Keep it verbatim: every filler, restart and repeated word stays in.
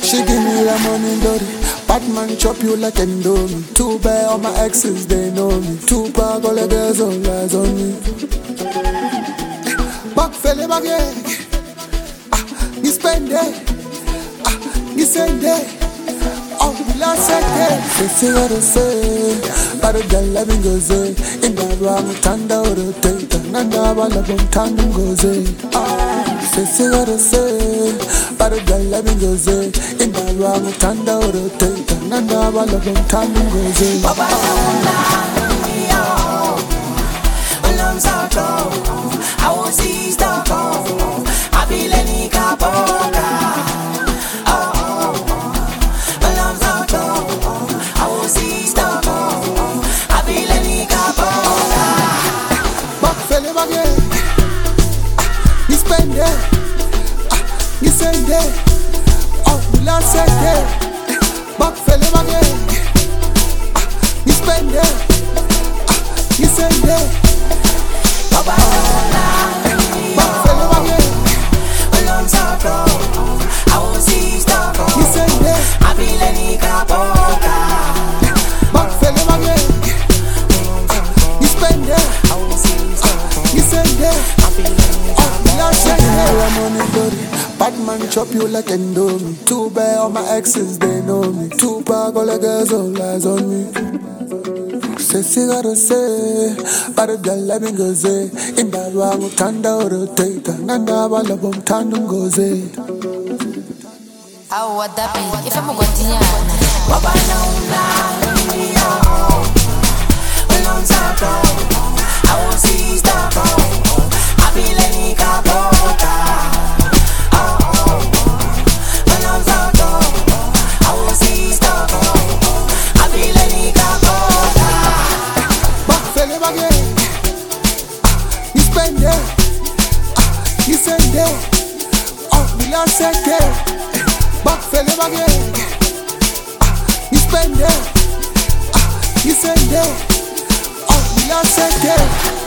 She give me the money dirty. Bad man chop you like Indomie. Too bad all my exes they know me. Too bad all the girls all eyes on me. Back felle back yeah. Ah, you spend it. Ah, you send it. Oh, last second. Say say what I say. But the girl let me go say. In the wrong tanda or the data. Nanda bala bum tandem go say. Ah, say say what I say. But the girl let me go say. In the wrong tanda or the data. Nanda bala bum tandem go say. Baba Nanda, yo, Ulam Sato, I was see Stoko, I feel any capoca. Oh, Ulam Sato, I was see Stoko, I feel any capoca. Back felle back yeah. You spend it. You send it. Oh, the last second. Back felle back yeah. You spend it. You send it. Baba Nanda, Back felle back yeah. Ulam Sato, I was see Stoko, You send it. I feel any capoca. Back felle back yeah. You spend it. You send it. Oh, the last second. I'm on it dirty. Bad man chop you like Indomie. Too bad all my exes they know me. Too bad all the girls all eyes on me. Say say what I say. But the girl let me go say. In that wrong tanda or the data. Nanda bala bum tandem go say. Ah, what that be? If I'm a continue. Baba Nanda, yo, Ulam Sato, I was see Stoko, I feel any capoca. Oh, Ulam Sato, I was see Stoko, I feel any capoca. Back felle back yeah. You spend it. You send it. Oh, the last second. Back felle back yeah. You spend it. You send it. Oh, the last second.